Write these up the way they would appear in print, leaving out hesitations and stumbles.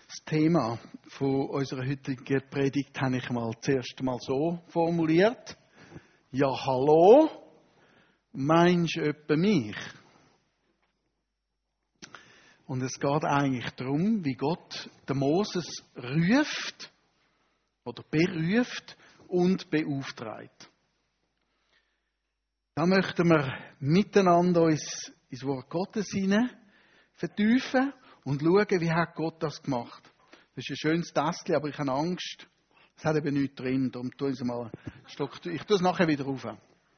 Das Thema von unserer heutigen Predigt habe ich mal zuerst mal so formuliert. Ja, hallo, meinst du etwa mich? Und es geht eigentlich darum, wie Gott den Moses ruft oder beruft und beauftragt. Da möchten wir miteinander uns ins Wort Gottes hinein vertiefen und schauen, wie hat Gott das gemacht. Das ist ein schönes Tässchen, aber ich habe Angst, es hat eben nichts drin. Darum tue ich es mal ich tue es nachher wieder rauf.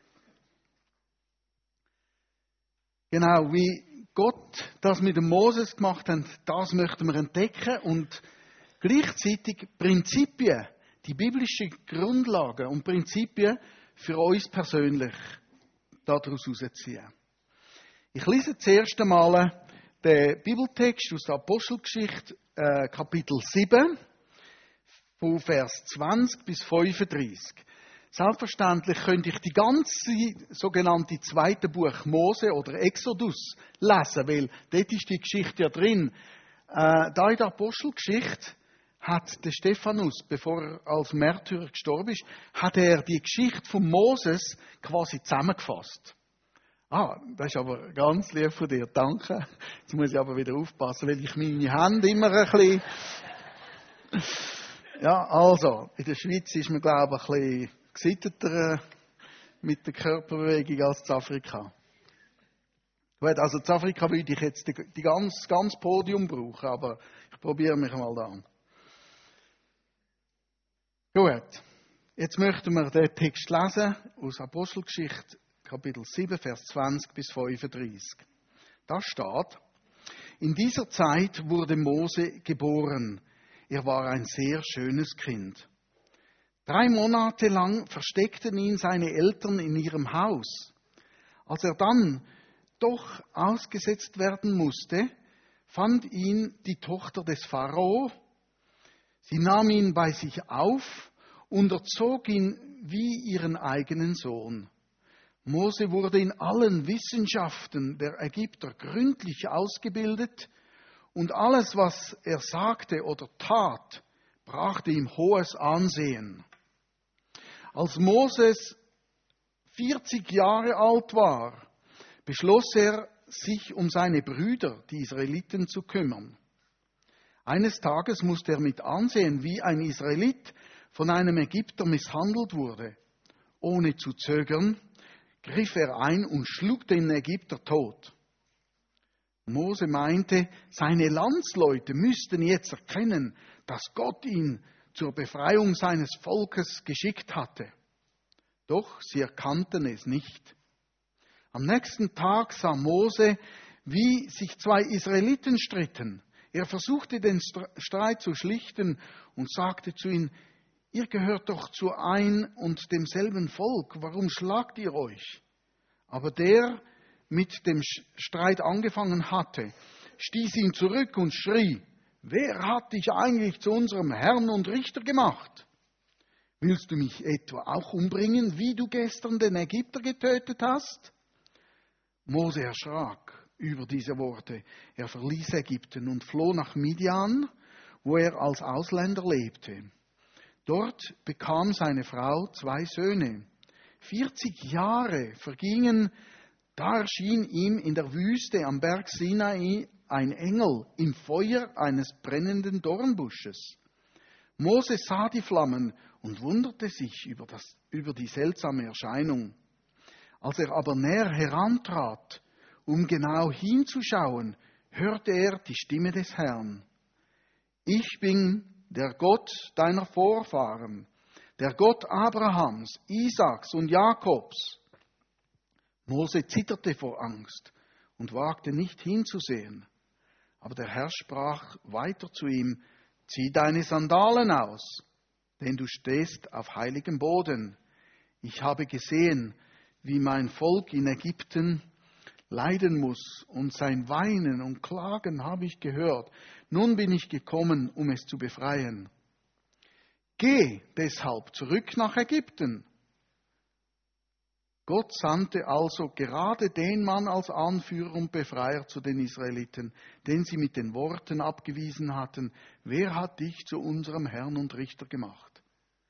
Genau, wie Gott das mit dem Moses gemacht hat, das möchten wir entdecken und gleichzeitig Prinzipien, die biblischen Grundlagen und Prinzipien für uns persönlich daraus herausziehen. Ich lese zuerst einmal den Bibeltext aus der Apostelgeschichte, Kapitel 7, von Vers 20 bis 35. Selbstverständlich könnte ich die ganze sogenannte zweite Buch Mose oder Exodus lesen, weil dort ist die Geschichte ja drin. Da in der Apostelgeschichte hat der Stephanus, bevor er als Märtyrer gestorben ist, hat er die Geschichte von Moses quasi zusammengefasst. Das ist aber ganz lieb von dir, danke. Jetzt muss ich aber wieder aufpassen, weil ich meine Hände immer ein bisschen... Ja, also, in der Schweiz ist man, glaube ich, ein bisschen gesitteter mit der Körperbewegung als in Afrika. Gut, also in Afrika würde ich jetzt die ganz Podium brauchen, aber ich probiere mich mal da. Gut, jetzt möchten wir den Text lesen aus Apostelgeschichte, Kapitel 7, Vers 20 bis 35. Da steht: In dieser Zeit wurde Mose geboren. Er war ein sehr schönes Kind. 3 Monate lang versteckten ihn seine Eltern in ihrem Haus. Als er dann doch ausgesetzt werden musste, fand ihn die Tochter des Pharao. Sie nahm ihn bei sich auf und erzog ihn wie ihren eigenen Sohn. Mose wurde in allen Wissenschaften der Ägypter gründlich ausgebildet und alles, was er sagte oder tat, brachte ihm hohes Ansehen. Als Moses 40 Jahre alt war, beschloss er, sich um seine Brüder, die Israeliten, zu kümmern. Eines Tages musste er mit ansehen, wie ein Israelit von einem Ägypter misshandelt wurde. Ohne zu zögern, griff er ein und schlug den Ägypter tot. Mose meinte, seine Landsleute müssten jetzt erkennen, dass Gott ihn zur Befreiung seines Volkes geschickt hatte. Doch sie erkannten es nicht. Am nächsten Tag sah Mose, wie sich 2 Israeliten stritten. Er versuchte den Streit zu schlichten und sagte zu ihnen: Ihr gehört doch zu ein und demselben Volk, warum schlagt ihr euch? Aber der mit dem Streit angefangen hatte, stieß ihn zurück und schrie: Wer hat dich eigentlich zu unserem Herrn und Richter gemacht? Willst du mich etwa auch umbringen, wie du gestern den Ägypter getötet hast? Mose erschrak über diese Worte. Er verließ Ägypten und floh nach Midian, wo er als Ausländer lebte. Dort bekam seine Frau 2 Söhne. 40 Jahre vergingen, da erschien ihm in der Wüste am Berg Sinai ein Engel im Feuer eines brennenden Dornbusches. Mose sah die Flammen und wunderte sich über die seltsame Erscheinung. Als er aber näher herantrat, um genau hinzuschauen, hörte er die Stimme des Herrn. Ich bin der Gott deiner Vorfahren, der Gott Abrahams, Isaaks und Jakobs. Mose zitterte vor Angst und wagte nicht hinzusehen. Aber der Herr sprach weiter zu ihm: Zieh deine Sandalen aus, denn du stehst auf heiligem Boden. Ich habe gesehen, wie mein Volk in Ägypten leiden muss, und sein Weinen und Klagen habe ich gehört. Nun bin ich gekommen, um es zu befreien. Geh deshalb zurück nach Ägypten. Gott sandte also gerade den Mann als Anführer und Befreier zu den Israeliten, den sie mit den Worten abgewiesen hatten: Wer hat dich zu unserem Herrn und Richter gemacht?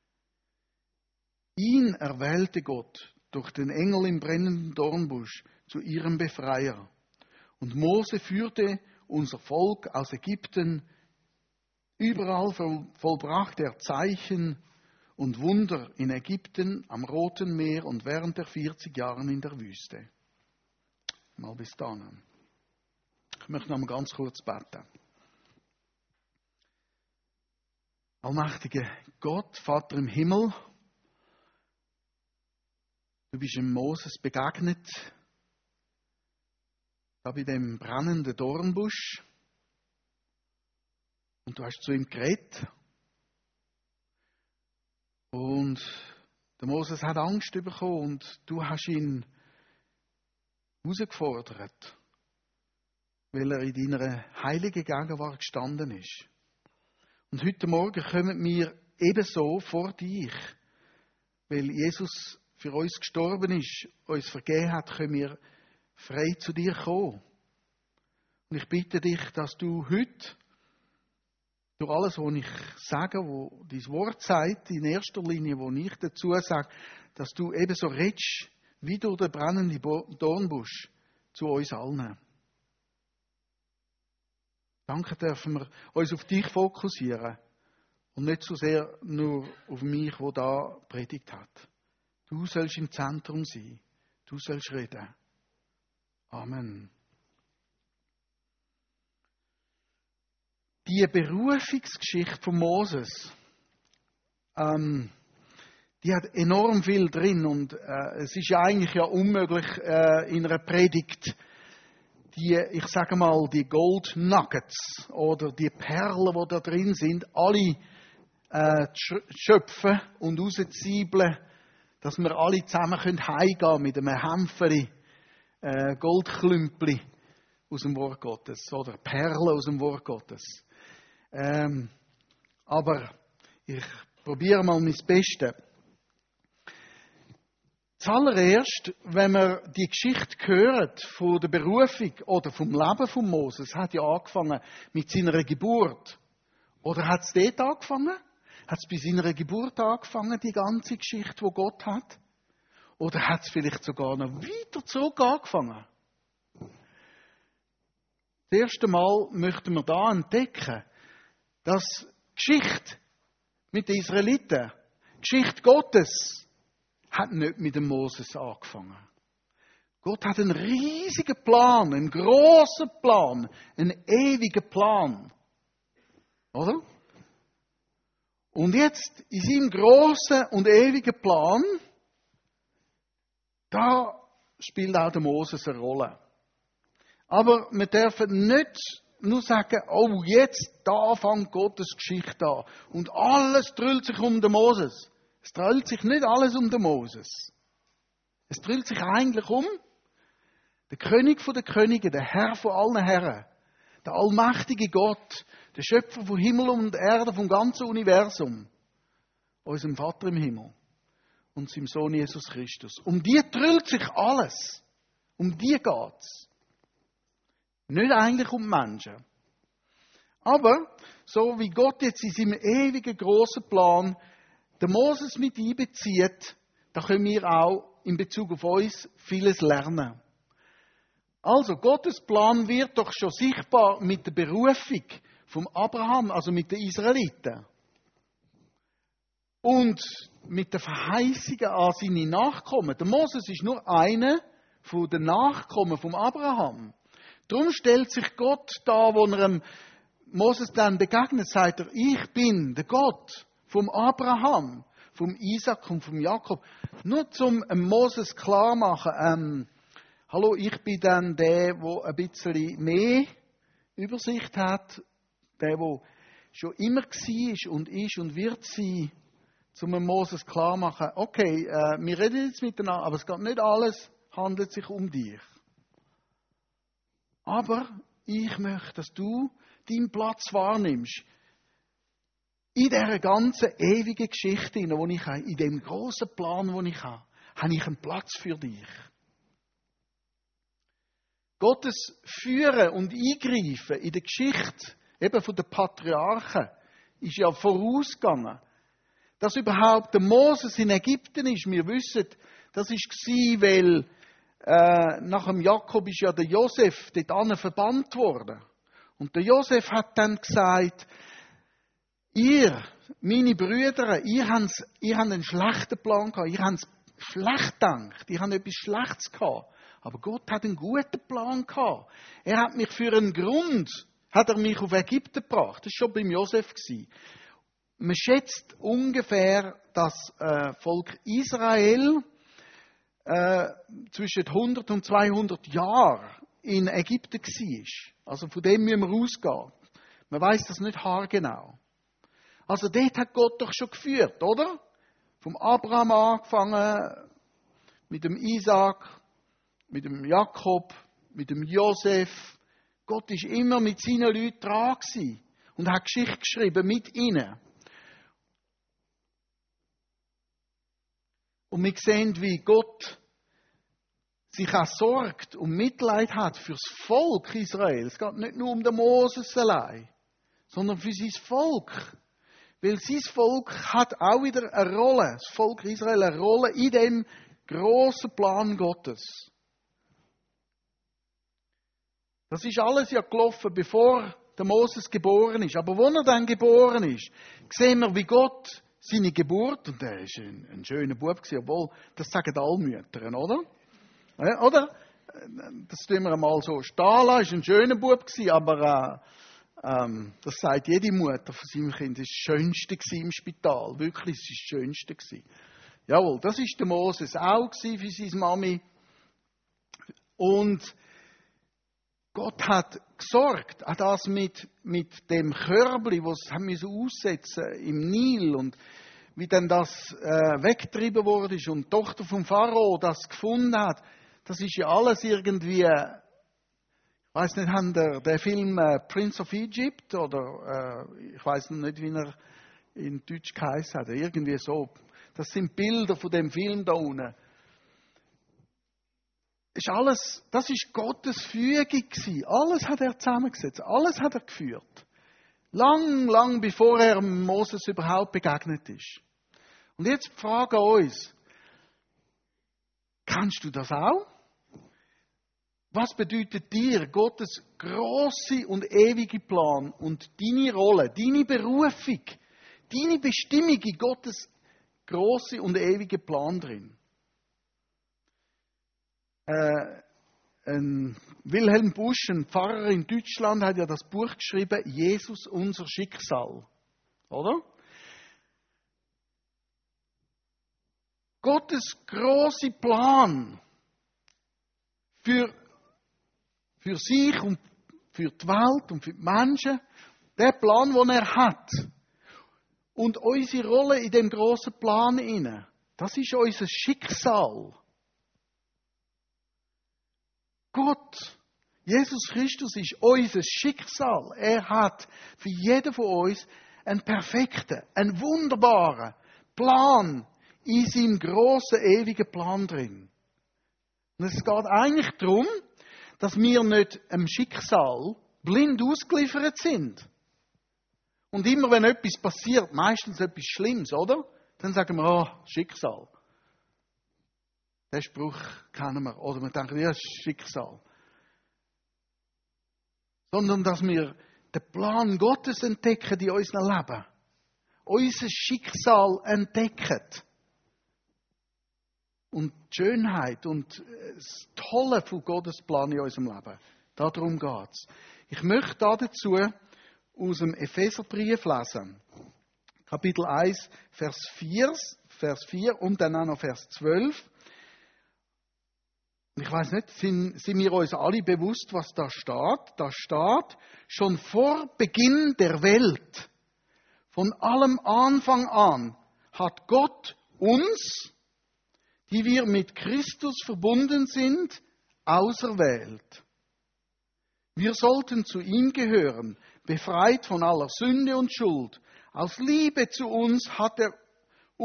Ihn erwählte Gott durch den Engel im brennenden Dornbusch zu ihrem Befreier. Und Mose führte unser Volk aus Ägypten. Überall vollbrachte er Zeichen und Wunder in Ägypten, am Roten Meer und während der 40 Jahre in der Wüste. Mal bis dahin. Ich möchte noch mal ganz kurz beten. Allmächtiger Gott, Vater im Himmel, du bist dem Moses begegnet, da bei dem brennenden Dornbusch, und du hast zu ihm geredet. Und der Moses hat Angst bekommen und du hast ihn herausgefordert, weil er in deiner heiligen Gegenwart gestanden ist. Und heute Morgen kommen wir ebenso vor dich, weil Jesus für uns gestorben ist, uns vergeben hat, können wir frei zu dir kommen. Und ich bitte dich, dass du heute durch alles, was ich sage, wo dein Wort sagt, in erster Linie, wo ich dazu sage, dass du ebenso redest, wie durch den brennenden Dornbusch zu uns allen. Danke, dürfen wir uns auf dich fokussieren und nicht so sehr nur auf mich, der da predigt hat. Du sollst im Zentrum sein. Du sollst reden. Amen. Die Berufungsgeschichte von Moses, die hat enorm viel drin und es ist ja eigentlich unmöglich in einer Predigt ich sage mal, die Gold Nuggets oder die Perlen, die da drin sind, alle schöpfen und rausziehen, dass wir alle zusammen heimgehen können mit einem Hämpfeli, Goldklümpli aus dem Wort Gottes oder Perlen aus dem Wort Gottes. Aber ich probiere mal mein Bestes. Zuallererst, wenn man die Geschichte hört von der Berufung oder vom Leben von Moses, hat ja angefangen mit seiner Geburt. Oder hat es dort angefangen? Hat es bei seiner Geburt angefangen, die ganze Geschichte, die Gott hat? Oder hat es vielleicht sogar noch weiter zurück angefangen? Das erste Mal möchten wir da entdecken, dass Geschichte mit den Israeliten, Geschichte Gottes, hat nicht mit dem Moses angefangen. Gott hat einen riesigen Plan, einen grossen Plan, einen ewigen Plan. Oder? Und jetzt in seinem grossen und ewigen Plan, da spielt auch der Moses eine Rolle. Aber wir dürfen nicht nur sagen, oh, jetzt, da fängt Gottes Geschichte an. Und alles dreht sich um den Moses. Es dreht sich nicht alles um den Moses. Es dreht sich eigentlich um den König der Könige, der Herr von allen Herren, der allmächtige Gott, der Schöpfer von Himmel und Erde, vom ganzen Universum, unserem Vater im Himmel und seinem Sohn Jesus Christus. Um die dreht sich alles. Um die geht's. Nicht eigentlich um Menschen. Aber, so wie Gott jetzt in seinem ewigen grossen Plan den Moses mit einbezieht, da können wir auch in Bezug auf uns vieles lernen. Also, Gottes Plan wird doch schon sichtbar mit der Berufung vom Abraham, also mit den Israeliten. Und mit den Verheißungen an seine Nachkommen. Der Moses ist nur einer von den Nachkommen vom Abraham. Darum stellt sich Gott da, wo er Moses dann begegnet, sagt er, ich bin der Gott vom Abraham, vom Isaac und vom Jakob. Nur zum Moses klar machen, hallo, ich bin dann der ein bisschen mehr Übersicht hat, der schon immer war und ist und wird sein, zum Moses klar machen, okay, wir reden jetzt miteinander, aber es geht nicht alles, handelt sich um dich. Aber ich möchte, dass du deinen Platz wahrnimmst. In dieser ganzen ewigen Geschichte, die ich habe, in dem grossen Plan, den ich habe. habe ich einen Platz für dich. Gottes Führen und Eingreifen in der Geschichte eben von den Patriarchen ist ja vorausgegangen. Dass überhaupt der Moses in Ägypten ist, wir wissen, das war, weil nach dem Jakob ist ja der Josef dort verbannt worden. Und der Josef hat dann gesagt, ihr, meine Brüder, ihr habt einen schlechten Plan gehabt, ihr habt schlecht gedacht, ihr habt etwas Schlechtes gehabt. Aber Gott hat einen guten Plan gehabt. Er hat mich für einen Grund, hat er mich auf Ägypten gebracht. Das war schon beim Josef. Man schätzt ungefähr, dass Volk Israel zwischen 100 und 200 Jahren in Ägypten war. Also von dem müssen wir ausgehen. Man weiß das nicht haargenau. Also dort hat Gott doch schon geführt, oder? Vom Abraham angefangen, mit dem Isaac, mit dem Jakob, mit dem Josef. Gott ist immer mit seinen Leuten dran gewesen und hat Geschichte geschrieben mit ihnen. Und wir sehen, wie Gott sich auch sorgt und Mitleid hat fürs Volk Israel. Es geht nicht nur um den Moses allein, sondern für sein Volk. Weil sein Volk hat auch wieder eine Rolle, das Volk Israel eine Rolle in dem grossen Plan Gottes. Das ist alles ja gelaufen, bevor der Moses geboren ist. Aber als er dann geboren ist, sehen wir, wie Gott seine Geburt, und er war ein schöner Bub, obwohl, das sagen alle Mütter, oder? Ja, oder? Das tun wir einmal so stehen lassen, er war ein schöner Bub, aber das sagt jede Mutter von seinem Kind, das war das Schönste im Spital. Wirklich, das war das Schönste. Jawohl, das war der Moses auch für seine Mami. Und Gott hat gesorgt, auch das mit dem Körbli, das sie aussetzen im Nil und wie dann das weggetrieben wurde und die Tochter vom Pharao das gefunden hat. Das ist ja alles irgendwie, ich weiß nicht, haben der Film Prince of Egypt oder ich weiß nicht, wie er in Deutsch geheißen hat, irgendwie so. Das sind Bilder von dem Film da unten. Das ist Gottes Fügung gewesen. Alles hat er zusammengesetzt, alles hat er geführt. Lang bevor er Moses überhaupt begegnet ist. Und jetzt fragen wir uns, kannst du das auch? Was bedeutet dir Gottes grosse und ewige Plan und deine Rolle, deine Berufung, deine Bestimmung in Gottes grosse und ewige Plan drin? Wilhelm Busch, ein Pfarrer in Deutschland, hat ja das Buch geschrieben, Jesus, unser Schicksal. Oder? Gottes grosse Plan für sich und für die Welt und für die Menschen, der Plan, den er hat. Und unsere Rolle in dem grossen Plan inne, das ist unser Schicksal. Gott, Jesus Christus ist unser Schicksal. Er hat für jeden von uns einen perfekten, einen wunderbaren Plan in seinem grossen, ewigen Plan drin. Und es geht eigentlich darum, dass wir nicht dem Schicksal blind ausgeliefert sind. Und immer wenn etwas passiert, meistens etwas Schlimmes, oder? Dann sagen wir, oh, Schicksal. Den Spruch kennen wir. Oder wir denken, ja, das ist Schicksal. Sondern, dass wir den Plan Gottes entdecken in unserem Leben. Unser Schicksal entdecken. Und die Schönheit und das Tolle von Gottes Plan in unserem Leben. Darum geht es. Ich möchte dazu aus dem Epheserbrief lesen. Kapitel 1, Vers 4 und dann auch noch Vers 12. Ich weiß nicht, sind wir uns alle bewusst, was da steht? Da steht, schon vor Beginn der Welt, von allem Anfang an, hat Gott uns, die wir mit Christus verbunden sind, auserwählt. Wir sollten zu ihm gehören, befreit von aller Sünde und Schuld. Aus Liebe zu uns hat er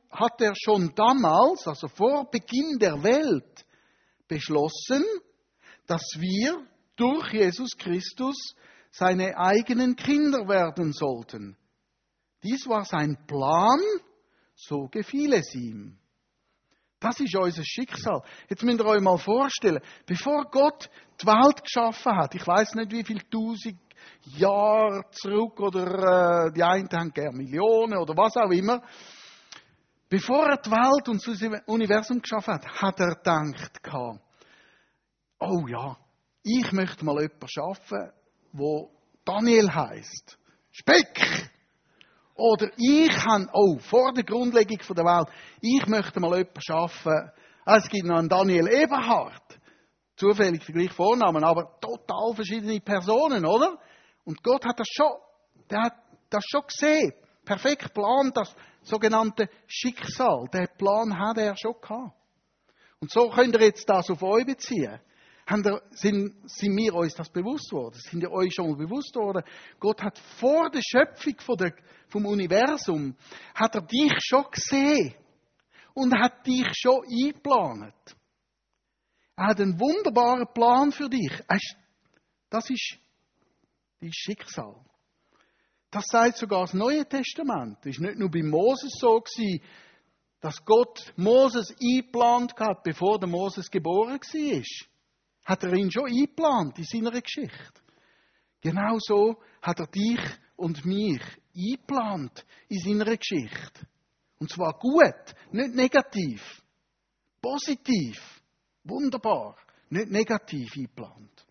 hat er schon damals, also vor Beginn der Welt, beschlossen, dass wir durch Jesus Christus seine eigenen Kinder werden sollten. Dies war sein Plan, so gefiel es ihm. Das ist unser Schicksal. Jetzt müsst ihr euch mal vorstellen, bevor Gott die Welt geschaffen hat, ich weiß nicht wie viel 1000 Jahre zurück oder die einen haben gerne Millionen oder was auch immer, bevor er die Welt und das Universum geschaffen hat, hat er gedacht, oh ja, ich möchte mal jemanden schaffen, wo Daniel heisst. Speck! Oder vor der Grundlegung der Welt, ich möchte mal jemanden schaffen, es gibt noch einen Daniel Eberhard. Zufällig der gleiche Vornamen, aber total verschiedene Personen, oder? Und Gott hat das schon gesehen. Perfekt geplant, das sogenannte Schicksal. Den Plan hat er schon gehabt. Und so könnt ihr jetzt das auf euch beziehen. Sind wir uns das bewusst worden? Sind ihr euch schon mal bewusst worden? Gott hat vor der Schöpfung vom Universum, hat er dich schon gesehen. Und hat dich schon eingeplant. Er hat einen wunderbaren Plan für dich. Das ist dein Schicksal. Das sagt sogar das Neue Testament. Es war nicht nur bei Moses so gewesen, dass Gott Moses eingeplant hat, bevor der Moses geboren war. Hat er ihn schon eingeplant in seiner Geschichte. Genau so hat er dich und mich eingeplant in seiner Geschichte. Und zwar gut, nicht negativ. Positiv, wunderbar, nicht negativ eingeplant.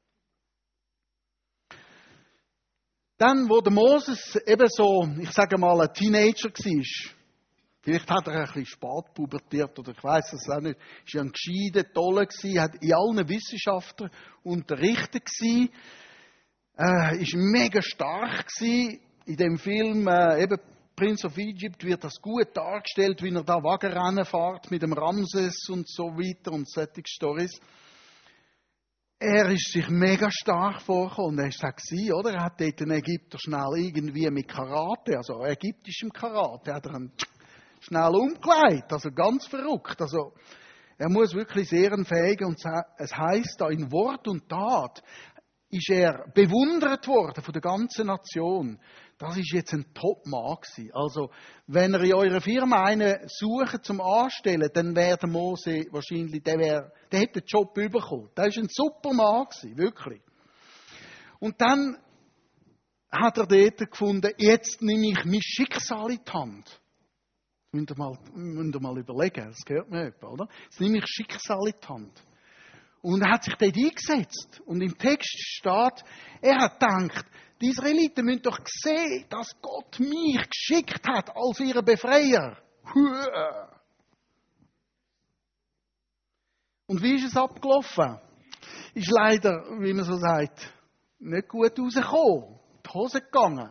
Dann, wo der Moses eben so, ich sage mal, ein Teenager war, vielleicht hat er ein bisschen spät pubertiert oder ich weiss es auch nicht. Ist ja ein gescheiter, toller gewesen, hat in allen Wissenschaften unterrichtet gewesen. Ist mega stark gewesen. In dem Film, eben Prince of Egypt, wird das gut dargestellt, wie er da Wagenrennen fährt mit dem Ramses und so weiter und solche Storys. Er ist sich mega stark vorgekommen. Er war es, oder? Er hat dort den Ägypter schnell irgendwie mit Karate, also ägyptischem Karate, hat er ihn schnell umgelegt, also ganz verrückt. Also, er muss wirklich sehr ein fähiger, und es heisst da in Wort und Tat, ist er bewundert worden von der ganzen Nation. Das ist jetzt ein Top-Mann gewesen. Also, wenn ihr in eurer Firma einen sucht zum Anstellen, dann wäre der Mose wahrscheinlich, der hätte den Job bekommen. Der ist ein super Mann gewesen, wirklich. Und dann hat er dort gefunden, jetzt nehme ich mein Schicksal in die Hand. Müsst ihr mal überlegen, das gehört mir etwa, oder? Jetzt nehme ich Schicksal in die Hand. Und er hat sich dort eingesetzt. Und im Text steht, er hat gedacht, die Israeliten müssen doch sehen, dass Gott mich geschickt hat als ihren Befreier. Und wie ist es abgelaufen? Ist leider, wie man so sagt, nicht gut rausgekommen. Die Hose gegangen.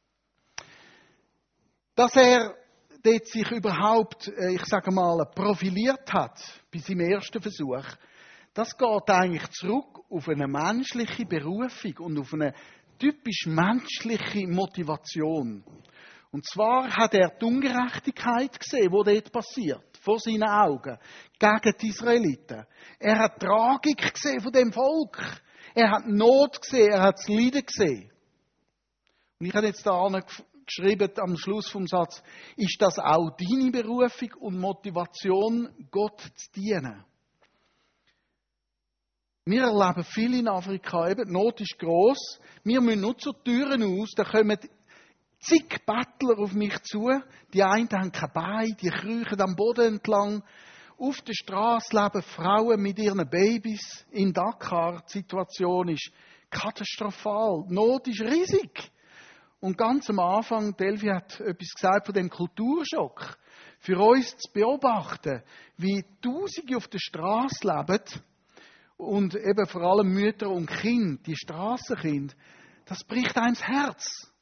Dass er dort sich überhaupt, ich sage mal, profiliert hat, bei seinem ersten Versuch, das geht eigentlich zurück auf eine menschliche Berufung und auf eine typisch menschliche Motivation. Und zwar hat er die Ungerechtigkeit gesehen, die dort passiert, vor seinen Augen, gegen die Israeliten. Er hat die Tragik gesehen von dem Volk. Er hat die Not gesehen, er hat das Leiden gesehen. Und ich habe jetzt da geschrieben, am Schluss vom Satz, ist das auch deine Berufung und Motivation, Gott zu dienen? Wir erleben viel in Afrika, eben, die Not ist gross. Wir müssen nur zur Türen aus, da kommen zig Bettler auf mich zu. Die einen haben kein Bein, die kriechen am Boden entlang. Auf der Straße leben Frauen mit ihren Babys. In Dakar, die Situation ist katastrophal. Die Not ist riesig. Und ganz am Anfang, Delphi hat etwas gesagt von dem Kulturschock. Für uns zu beobachten, wie Tausende auf der Straße leben, und eben vor allem Mütter und Kinder, die Strassenkinder, das bricht einem das Herz.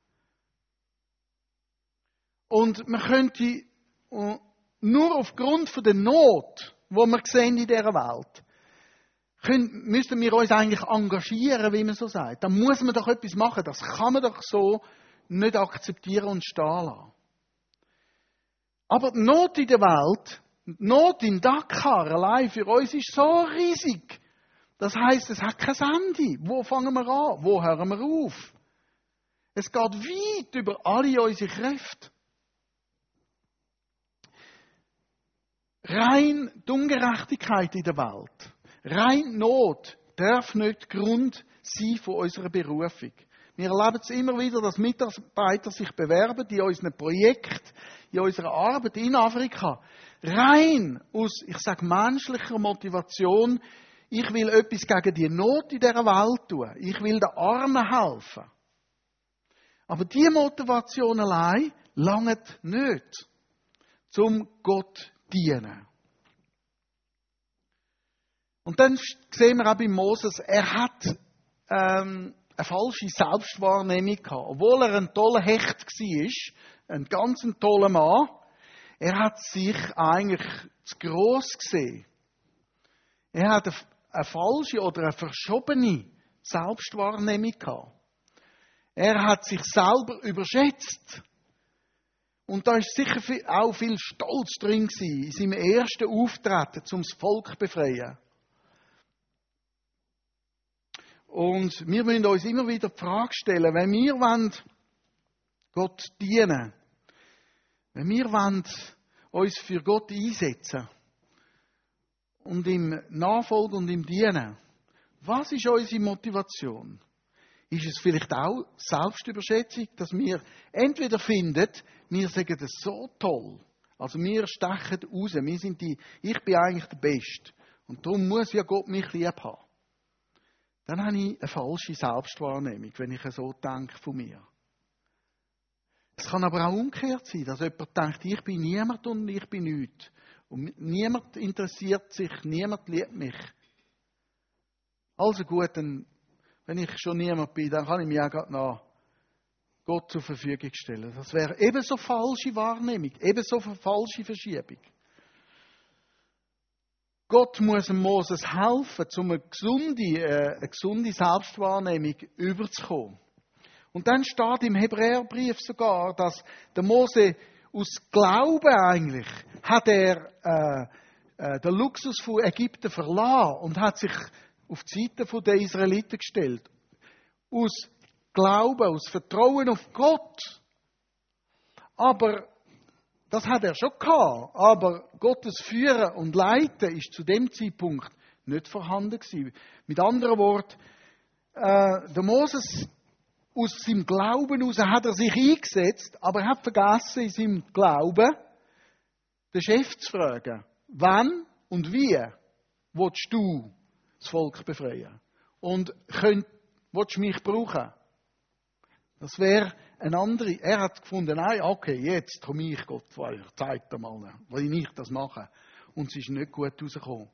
Und man könnte nur aufgrund von der Not, die wir sehen in dieser Welt, müssten wir uns eigentlich engagieren, wie man so sagt. Da muss man doch etwas machen. Das kann man doch so nicht akzeptieren und stehen lassen. Aber die Not in der Welt, die Not in Dakar allein für uns ist so riesig. Das heisst, es hat kein Ende. Wo fangen wir an? Wo hören wir auf? Es geht weit über alle unsere Kräfte. Rein die Ungerechtigkeit in der Welt, rein Not darf nicht Grund sein von unserer Berufung. Wir erleben es immer wieder, dass Mitarbeiter sich bewerben in unseren Projekten, in unserer Arbeit in Afrika. Rein aus, ich sage, menschlicher Motivation. Ich will etwas gegen die Not in dieser Welt tun. Ich will den Armen helfen. Aber diese Motivation allein langt nicht, zum Gott zu dienen. Und dann sehen wir auch bei Moses, er hat eine falsche Selbstwahrnehmung gehabt. Obwohl er ein toller Hecht war, ein ganz toller Mann, er hat sich eigentlich zu gross gesehen. Er hat eine falsche oder eine verschobene Selbstwahrnehmung gehabt. Er hat sich selber überschätzt. Und da ist sicher auch viel Stolz drin gewesen, in seinem ersten Auftreten, um das Volk zu befreien. Und wir müssen uns immer wieder die Frage stellen, wenn wir Gott dienen wollen, wenn wir uns für Gott einsetzen und ihm nachfolgen und ihm dienen, was ist unsere Motivation? Ist es vielleicht auch Selbstüberschätzung, dass wir entweder finden, wir sagen das so toll, also wir stechen raus, ich bin eigentlich der Beste und darum muss ja Gott mich lieb haben. Dann habe ich eine falsche Selbstwahrnehmung, wenn ich so denke von mir. Es kann aber auch umgekehrt sein, dass jemand denkt, ich bin niemand und ich bin nichts. Und niemand interessiert sich, niemand liebt mich. Also gut, dann, wenn ich schon niemand bin, dann kann ich mich auch gerade nach Gott zur Verfügung stellen. Das wäre ebenso falsche Wahrnehmung, ebenso eine falsche Verschiebung. Gott muss Moses helfen, um eine gesunde Selbstwahrnehmung überzukommen. Und dann steht im Hebräerbrief sogar, dass der Mose aus Glauben eigentlich hat er den Luxus von Ägypten verlassen und hat sich auf die Seite der Israeliten gestellt. Aus Glauben, aus Vertrauen auf Gott. Aber das hat er schon gehabt, aber Gottes Führen und Leiten ist zu dem Zeitpunkt nicht vorhanden gewesen. Mit anderen Worten, der Moses aus seinem Glauben heraus hat er sich eingesetzt, aber er hat vergessen, in seinem Glauben den Chef zu fragen, wann und wie willst du das Volk befreien? Und willst du mich brauchen? Das wäre eine andere. Er hat gefunden, nein, okay, jetzt komme ich, Gott, zeig dir mal, wie ich das mache. Und es ist nicht gut rausgekommen.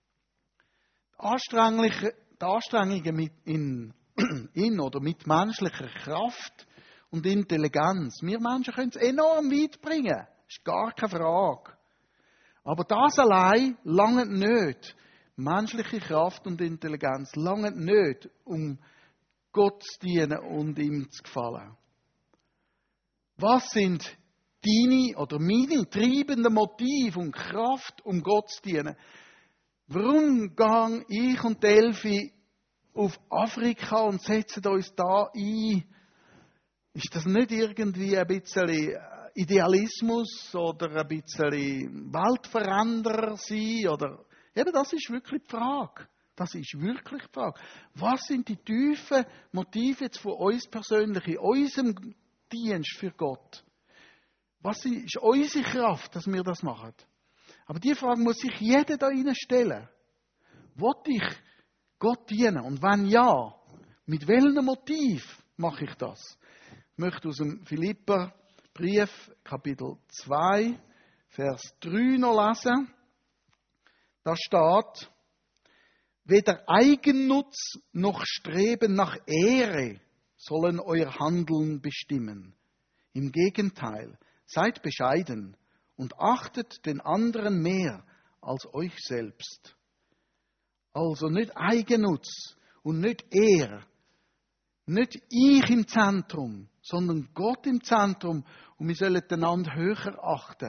Die Anstrengungen mit menschlicher Kraft und Intelligenz. Wir Menschen können es enorm weit bringen. Ist gar keine Frage. Aber das allein langt nicht. Menschliche Kraft und Intelligenz langt nicht, um Gott zu dienen und ihm zu gefallen. Was sind deine oder meine treibenden Motive und Kraft, um Gott zu dienen? Warum gehen ich und Elfi auf Afrika und setzen uns da ein? Ist das nicht irgendwie ein bisschen Idealismus oder ein bisschen Weltveränderer sein? Oder eben, das ist wirklich die Frage. Das ist wirklich die Frage. Was sind die tiefen Motive jetzt von uns persönlich in unserem Dienst für Gott? Was ist unsere Kraft, dass wir das machen? Aber die Frage muss sich jeder da rein stellen. Will ich Gott dienen? Und wenn ja, mit welchem Motiv mache ich das? Ich möchte aus dem Philipperbrief, Kapitel 2, Vers 3 noch lesen. Da steht: Weder Eigennutz noch Streben nach Ehre sollen euer Handeln bestimmen. Im Gegenteil, seid bescheiden und achtet den anderen mehr als euch selbst. Also nicht Eigennutz und nicht Ehre, nicht ich im Zentrum, sondern Gott im Zentrum, und wir sollen einander höher achten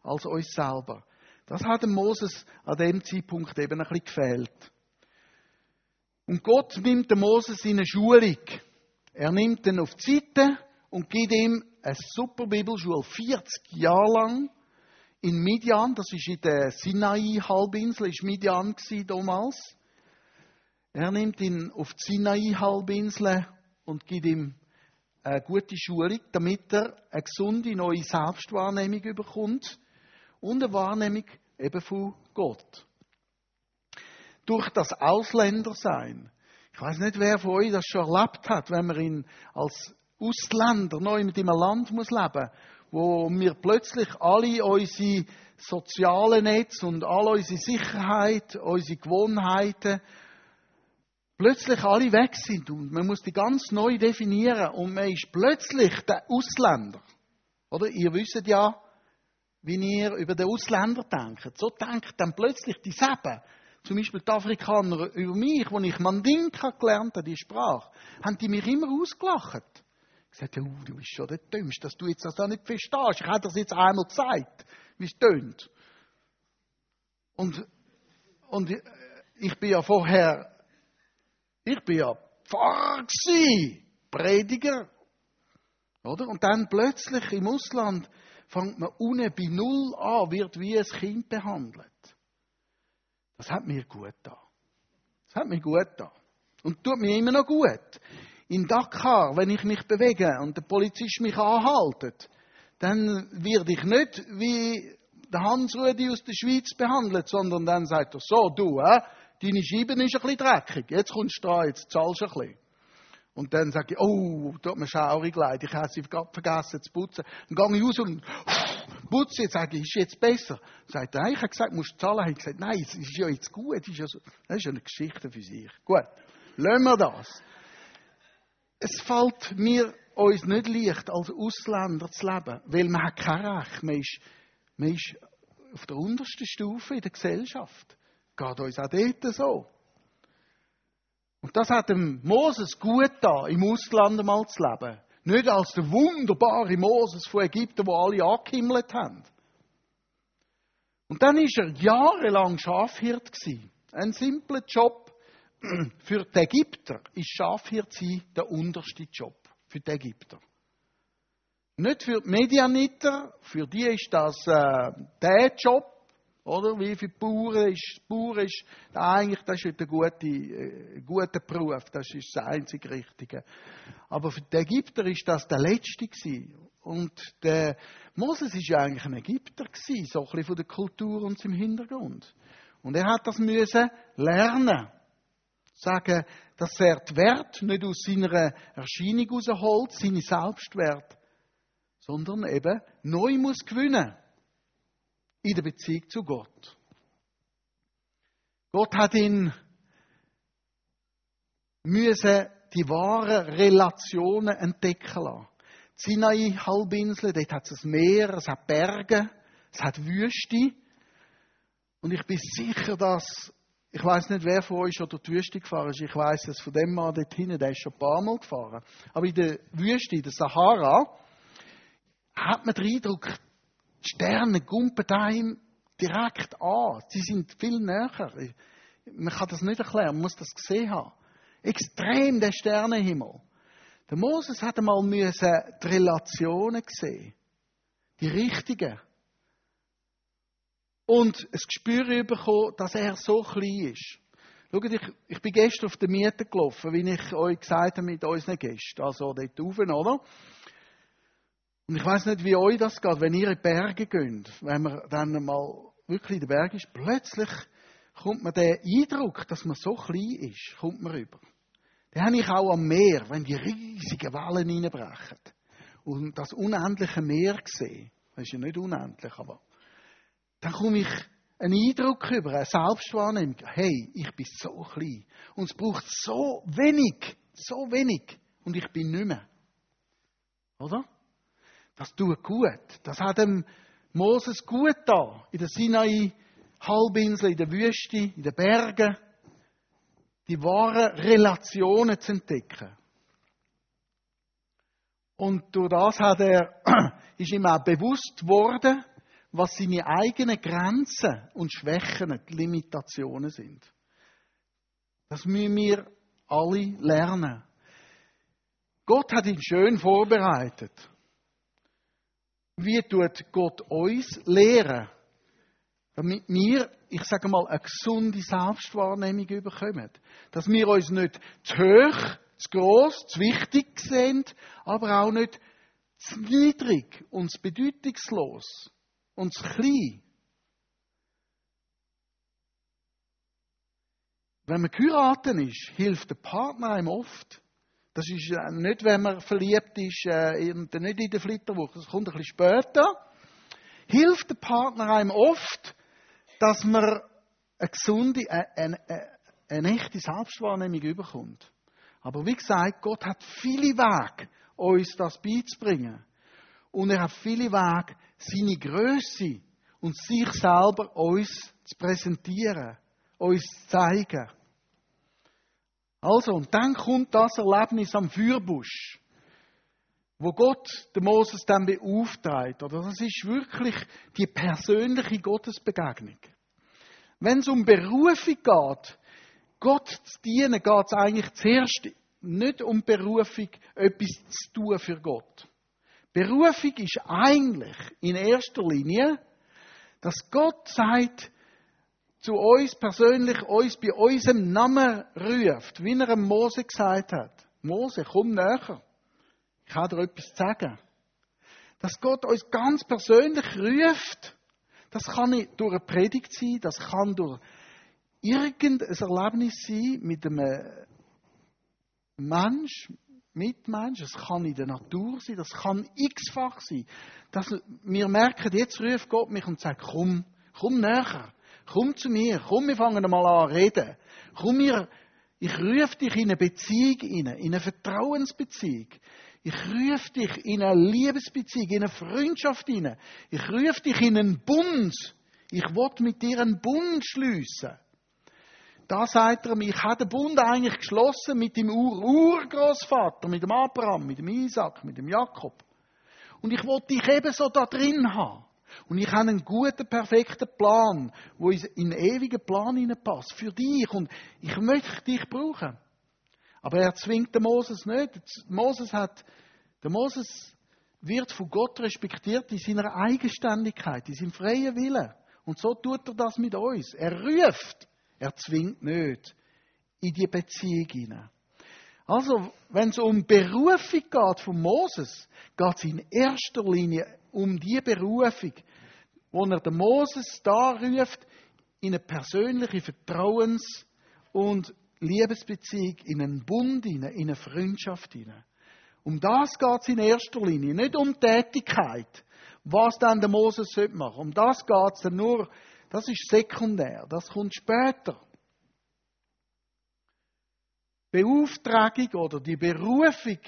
als uns selber. Das hat dem Moses an dem Zeitpunkt eben ein bisschen gefehlt. Und Gott nimmt den Moses in eine Schulung. Er nimmt ihn auf die Seite und gibt ihm eine super Bibelschule, 40 Jahre lang in Midian. Das war in der Sinai-Halbinsel, ist Midian damals. Er nimmt ihn auf die Sinai-Halbinsel und gibt ihm eine gute Schulung, damit er eine gesunde neue Selbstwahrnehmung bekommt und eine Wahrnehmung eben von Gott. Durch das Ausländersein. Ich weiß nicht, wer von euch das schon erlebt hat, wenn man als Ausländer neu mit einem Land muss leben, wo wir plötzlich alle unsere sozialen Netze und all unsere Sicherheit, unsere Gewohnheiten plötzlich alle weg sind und man muss die ganz neu definieren und man ist plötzlich der Ausländer. Oder? Ihr wisst ja, wie ihr über den Ausländer denkt. So denkt dann plötzlich die Seben. Zum Beispiel die Afrikaner über mich, als ich Mandinka gelernt habe, die Sprache, haben die mich immer ausgelacht. Ich sagte, du bist schon der Dümmste, dass du jetzt das nicht verstehst. Ich habe das jetzt einmal gezeigt, wie es tönt. Und ich bin ja vorher, Pfarrer gewesen, Prediger. Oder? Und dann plötzlich im Ausland fängt man unten bei Null an, wird wie ein Kind behandelt. Das hat mir gut getan. Und tut mir immer noch gut. In Dakar, wenn ich mich bewege und der Polizist mich anhaltet, dann werde ich nicht wie der Hans-Rudi aus der Schweiz behandelt, sondern dann sagt er, so du, deine Scheibe ist ein bisschen dreckig, jetzt kommst du dran, jetzt zahlst du ein bisschen. Und dann sage ich, oh, tut mir schaurig leid, ich habe sie gerade vergessen zu putzen. Dann gehe ich raus und putze, jetzt sage ich, ist jetzt besser? Sagt er, ich habe gesagt, musst du zahlen. Ich habe gesagt, nein, es ist ja jetzt gut, das ist ja eine Geschichte für sich. Gut, lassen wir das. Es fällt uns nicht leicht, als Ausländer zu leben, weil man hat kein Recht. Man ist auf der untersten Stufe in der Gesellschaft. Geht uns auch dort so. Und das hat dem Moses gut getan, im Ausland einmal zu leben. Nicht als der wunderbare Moses von Ägypten, wo alle angehimmelt haben. Und dann war er jahrelang Schafhirt gewesen. Ein simpler Job. Für die Ägypter ist Schafhirt sein der unterste Job. Für die Ägypter. Nicht für die Medianiter. Für die ist das der Job. Oder? Wie für die Bauern ist eigentlich das ist ein guter Beruf. Das ist das einzig Richtige. Aber für die Ägypter ist das der letzte gewesen. Und der Moses ist ja eigentlich ein Ägypter gewesen, so ein bisschen von der Kultur und seinem Hintergrund. Und er hat das müssen lernen. Sagen, dass er den Wert nicht aus seiner Erscheinung herausholt, seine Selbstwert, sondern eben neu muss gewinnen. In der Beziehung zu Gott. Gott hat ihn müssen die wahren Relationen entdecken lassen. Die Sinai-Halbinsel, dort hat es ein Meer, es hat Berge, es hat Wüste. Und ich bin sicher, dass, ich weiss nicht, wer von euch schon durch die Wüste gefahren ist. Ich weiss es von dem Mann dort hinten, der ist schon ein paar Mal gefahren. Aber in der Wüste, in der Sahara, hat man den Eindruck, die Sterne gumpen einem direkt an. Sie sind viel näher. Man kann das nicht erklären, man muss das gesehen haben. Extrem der Sternenhimmel. Der Moses hat einmal die Relationen sehen. Die richtigen. Und ein Gespür bekommen, dass er so klein ist. Schaut, ich bin gestern auf der Miete gelaufen, wie ich euch gesagt habe mit unseren Gästen. Also dort rauf, oder? Und ich weiss nicht, wie euch das geht, wenn ihr in die Berge geht. Wenn man dann mal wirklich in den Bergen ist, plötzlich kommt man den Eindruck, dass man so klein ist, kommt man rüber. Den habe ich auch am Meer, wenn die riesigen Wellen reinbrechen. Und das unendliche Meer sehe. Das ist ja nicht unendlich, aber dann komme ich einen Eindruck über, eine Selbstwahrnehmung. Hey, ich bin so klein. Und es braucht so wenig. Und ich bin nicht mehr. Oder? Das tut gut. Das hat dem Moses gut getan. In der Sinai-Halbinsel, in der Wüste, in den Bergen. Die wahren Relationen zu entdecken. Und durch das ist ihm auch bewusst worden, was seine eigenen Grenzen und Schwächen, die Limitationen sind. Das müssen wir alle lernen. Gott hat ihn schön vorbereitet. Wie tut Gott uns lehren, damit wir, ich sage mal, eine gesunde Selbstwahrnehmung bekommen? Dass wir uns nicht zu hoch, zu gross, zu wichtig sehen, aber auch nicht zu niedrig und zu bedeutungslos und zu klein. Wenn man geheiratet ist, hilft der Partner einem oft. Das ist nicht, wenn man verliebt ist, nicht in der Flitterwoche, das kommt ein bisschen später. Hilft der Partner einem oft, dass man eine gesunde, eine echte Selbstwahrnehmung bekommt. Aber wie gesagt, Gott hat viele Wege, uns das beizubringen. Und er hat viele Wege, seine Grösse und sich selber uns zu präsentieren, uns zu zeigen. Also, und dann kommt das Erlebnis am Feuerbusch, wo Gott den Moses dann beauftragt. Oder das ist wirklich die persönliche Gottesbegegnung. Wenn es um Berufung geht, Gott zu dienen, geht es eigentlich zuerst nicht um Berufung, etwas zu tun für Gott. Berufung ist eigentlich in erster Linie, dass Gott sagt, zu uns persönlich, uns bei unserem Namen ruft, wie er Mose gesagt hat. Mose, komm näher. Ich habe dir etwas zu sagen. Dass Gott uns ganz persönlich ruft, das kann nicht durch eine Predigt sein, das kann durch irgendein Erlebnis sein mit einem Mensch, Mitmensch, es kann in der Natur sein, das kann x-fach sein. Dass wir merken, jetzt ruft Gott mich und sagt, komm näher. Komm zu mir, komm, wir fangen mal an zu reden. Komm, ich rufe dich in eine Beziehung hinein, in eine Vertrauensbeziehung. Ich rufe dich in eine Liebesbeziehung, in eine Freundschaft hinein. Ich rufe dich in einen Bund. Ich will mit dir einen Bund schliessen. Da sagt er mir, ich habe den Bund eigentlich geschlossen mit dem Urgroßvater, mit dem Abraham, mit dem Isaac, mit dem Jakob. Und ich will dich ebenso da drin haben. Und ich habe einen guten, perfekten Plan, der in den ewigen Plan hineinpasst. Für dich. Und ich möchte dich brauchen. Aber er zwingt den Moses nicht. Der Moses wird von Gott respektiert in seiner Eigenständigkeit, in seinem freien Willen. Und so tut er das mit uns. Er ruft. Er zwingt nicht in die Beziehung hinein. Also, wenn es um Berufung geht von Moses, geht es in erster Linie um die Berufung, wo er den Moses da ruft, in eine persönliche Vertrauens- und Liebesbeziehung, in einen Bund, in eine Freundschaft hinein. Um das geht es in erster Linie, nicht um Tätigkeit, was dann der Moses machen sollte. Um das geht es dann nur, das ist sekundär, das kommt später. Beauftragung oder die Berufung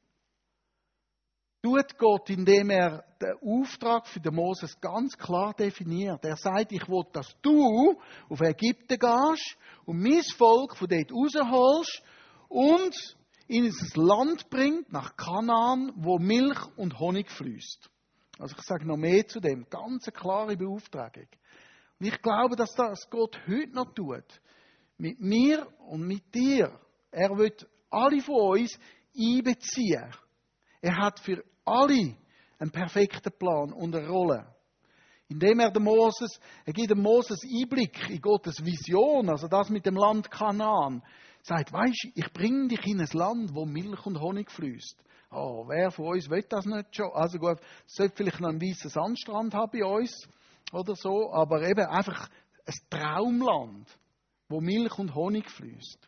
tut Gott, indem er den Auftrag für den Moses ganz klar definiert. Er sagt, ich will, dass du auf Ägypten gehst und mein Volk von dort rausholst und in ein Land bringt, nach Kanaan, wo Milch und Honig fließt. Also ich sage noch mehr zu dem. Ganz eine klare Beauftragung. Und ich glaube, dass das Gott heute noch tut. Mit mir und mit dir. Er will alle von uns einbeziehen. Er hat für alle einen perfekten Plan und eine Rolle. Indem er gibt dem Moses Einblick in Gottes Vision, also das mit dem Land Kanaan. Sagt, weisst, ich bringe dich in ein Land, wo Milch und Honig fließt. Oh, wer von uns will das nicht schon? Also gut, es sollte vielleicht noch einen weißen Sandstrand haben bei uns oder so, aber eben einfach ein Traumland, wo Milch und Honig fließt.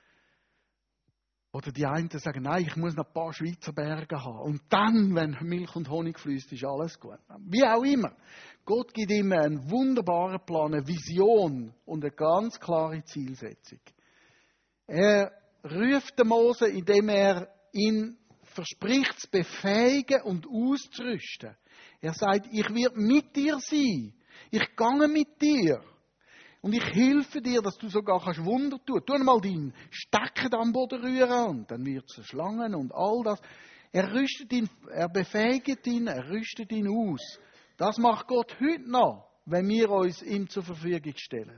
Oder die einen sagen, nein, ich muss noch ein paar Schweizer Berge haben. Und dann, wenn Milch und Honig fließt, ist alles gut. Wie auch immer. Gott gibt ihm einen wunderbaren Plan, eine Vision und eine ganz klare Zielsetzung. Er ruft den Mose, indem er ihn verspricht, zu befähigen und auszurüsten. Er sagt, ich werde mit dir sein. Ich gehe mit dir. Und ich helfe dir, dass du sogar Wunder tun kannst. Tu einmal deinen Stecken am Boden rühren und dann wird es Schlangen und all das. Er rüstet ihn, er befähigt ihn, er rüstet ihn aus, Das macht Gott heute noch, wenn wir uns ihm zur Verfügung stellen.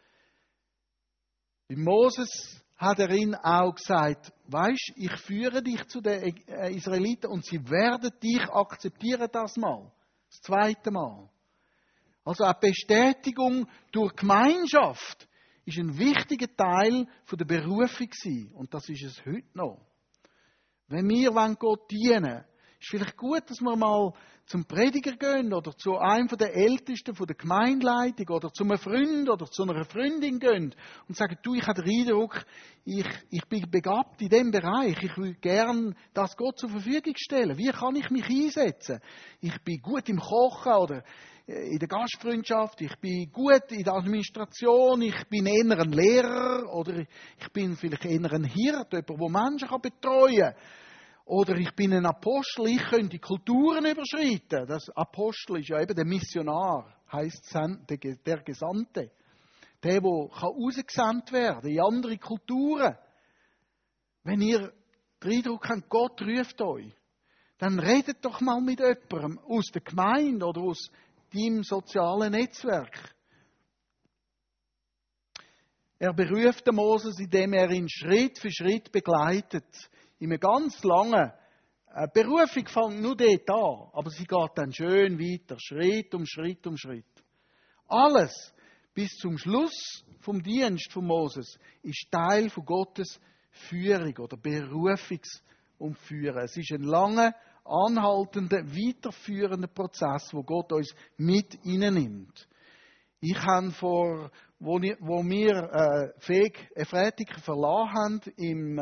Bei Moses hat er ihnen auch gesagt, weisst, ich führe dich zu den Israeliten und sie werden dich akzeptieren das Mal. Das zweite Mal. Also eine Bestätigung durch Gemeinschaft ist ein wichtiger Teil der Berufung gewesen. Und das ist es heute noch. Wenn wir Gott dienen, ist vielleicht gut, dass wir mal zum Prediger gehen oder zu einem der Ältesten von der Gemeindeleitung oder zu einem Freund oder zu einer Freundin gehen und sagen, du, ich habe den Eindruck, ich bin begabt in diesem Bereich, ich will gern das Gott zur Verfügung stellen. Wie kann ich mich einsetzen? Ich bin gut im Kochen oder in der Gastfreundschaft, ich bin gut in der Administration, ich bin eher ein Lehrer oder ich bin vielleicht eher ein Hirt, jemand, der Menschen betreuen kann. Oder ich bin ein Apostel, ich könnte die Kulturen überschreiten. Das Apostel ist ja eben der Missionar, heisst der Gesandte. Der rausgesandt werden kann in andere Kulturen. Wenn ihr den Eindruck habt, Gott ruft euch, dann redet doch mal mit jemandem aus der Gemeinde oder aus deinem sozialen Netzwerk. Er beruft den Moses, indem er ihn Schritt für Schritt begleitet. In einer ganz langen Berufung fängt nur dort an, aber sie geht dann schön weiter, Schritt um Schritt um Schritt. Alles bis zum Schluss vom Dienst von Moses ist Teil von Gottes Führung oder Berufungsführen. Es ist ein langer, anhaltender, weiterführender Prozess, wo Gott uns mit hineinnimmt. Ich habe wo wir Frätiker verlassen haben, im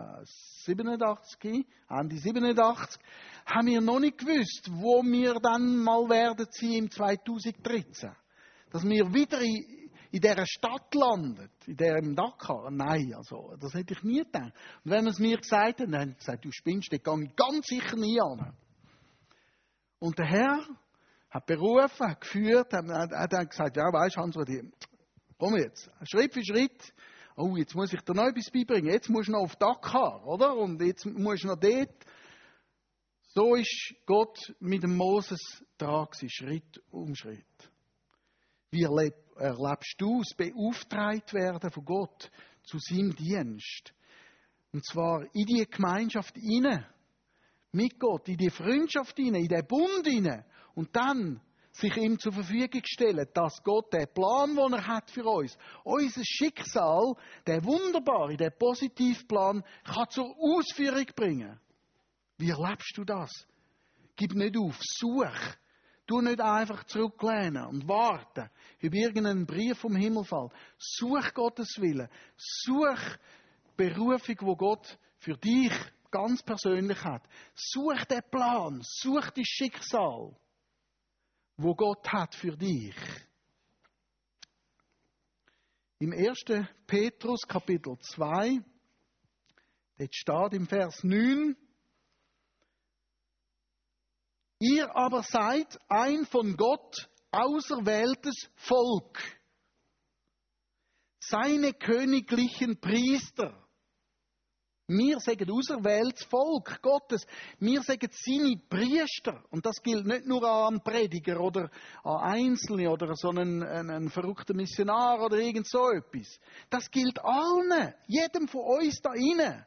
87, Ende 87, haben wir noch nicht gewusst, wo wir dann mal werden sein im 2013. Dass wir wieder in dieser Stadt landen, in diesem Dakar. Nein, also, das hätte ich nie gedacht. Und wenn man es mir gesagt hat, dann haben sie gesagt, du spinnst, da gehe ich ganz sicher nie an. Und der Herr hat berufen, hat geführt, hat dann gesagt, ja, weisst du, Hans, komm jetzt, Schritt für Schritt. Oh, jetzt muss ich dir noch etwas beibringen. Jetzt musst du noch auf Dakar, oder? Und jetzt musst du noch dort. So ist Gott mit dem Moses dran gewesen, Schritt um Schritt. Wie erlebst du das Beauftragt-Werden von Gott zu seinem Dienst? Und zwar in die Gemeinschaft hinein. Mit Gott, in die Freundschaft hinein, in den Bund hinein. Und dann sich ihm zur Verfügung stellen, dass Gott den Plan, den er hat für uns, unser Schicksal, der wunderbare, der Positivplan, kann zur Ausführung bringen. Wie erlebst du das? Gib nicht auf, such. Tu nicht einfach zurücklehnen und warten, ob irgendein Brief vom Himmel fällt. Such Gottes Willen. Such die Berufung, die Gott für dich ganz persönlich hat. Such den Plan, such das Schicksal, wo Gott hat für dich. Im 1. Petrus Kapitel 2, dort steht im Vers 9, ihr aber seid ein von Gott auserwähltes Volk, seine königlichen Priester. Wir sagen auserwähltes Volk Gottes. Wir sagen seine Priester. Und das gilt nicht nur an Prediger oder an Einzelne oder so einen verrückten Missionar oder irgend so etwas. Das gilt allen, jedem von uns da innen.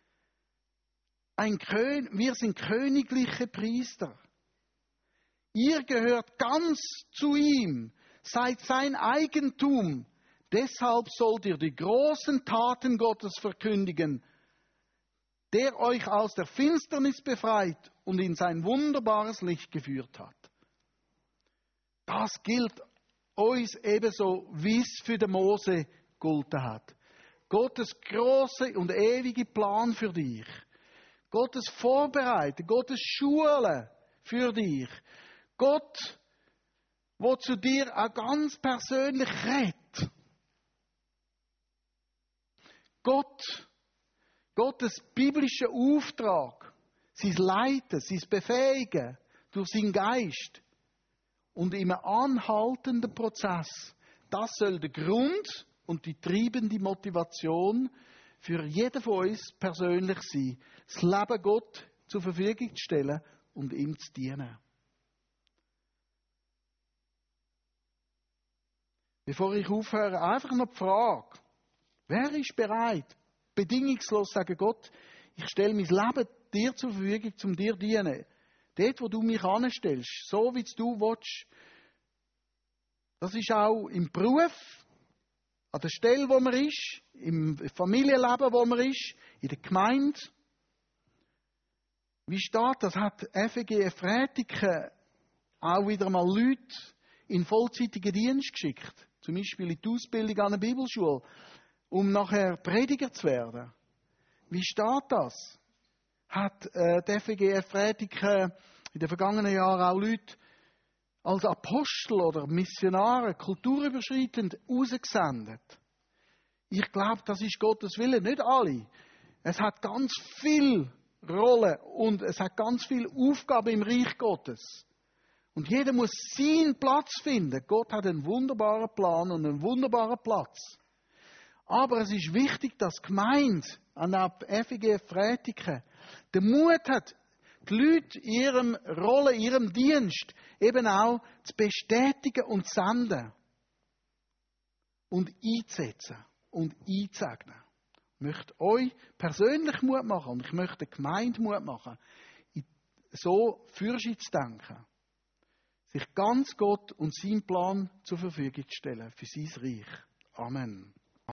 Wir sind königliche Priester. Ihr gehört ganz zu ihm, seid sein Eigentum. Deshalb sollt ihr die großen Taten Gottes verkündigen, der euch aus der Finsternis befreit und in sein wunderbares Licht geführt hat. Das gilt uns ebenso, wie es für den Mose gegolten hat. Gottes große und ewige Plan für dich. Gottes Vorbereitung, Gottes Schule für dich. Gott, wo zu dir auch ganz persönlich redet. Gottes biblischer Auftrag, sein Leiten, sein Befähigen durch seinen Geist und im anhaltenden Prozess, das soll der Grund und die treibende Motivation für jeden von uns persönlich sein, das Leben Gott zur Verfügung zu stellen und ihm zu dienen. bevor ich aufhöre, einfach noch die Frage, wer ist bereit, bedingungslos zu sagen, Gott, ich stelle mein Leben dir zur Verfügung, um dir zu dienen. Dort, wo du mich anstellst, so wie du willst. Das ist auch im Beruf, an der Stelle, wo man ist, im Familienleben, wo man ist, in der Gemeinde. Wie steht das? Hat FEG Efretiken auch wieder mal Leute in vollzeitigen Dienst geschickt. Zum Beispiel in die Ausbildung an einer Bibelschule, um nachher Prediger zu werden. Wie steht das? Hat die FEG Efretiken in den vergangenen Jahren auch Leute als Apostel oder Missionare kulturüberschreitend ausgesendet? Ich glaube, das ist Gottes Wille, nicht alle. Es hat ganz viel Rollen und es hat ganz viel Aufgaben im Reich Gottes. Und jeder muss seinen Platz finden. Gott hat einen wunderbaren Plan und einen wunderbaren Platz. Aber es ist wichtig, dass die Gemeinde an der FEG Efretiken den Mut hat, die Leute in ihrem Rolle, in ihrem Dienst eben auch zu bestätigen und zu senden. Und einzusetzen und einzusegnen. Ich möchte euch persönlich Mut machen und ich möchte der Gemeinde Mut machen, so für sie zu denken. Sich ganz Gott und seinen Plan zur Verfügung zu stellen für sein Reich. Amen.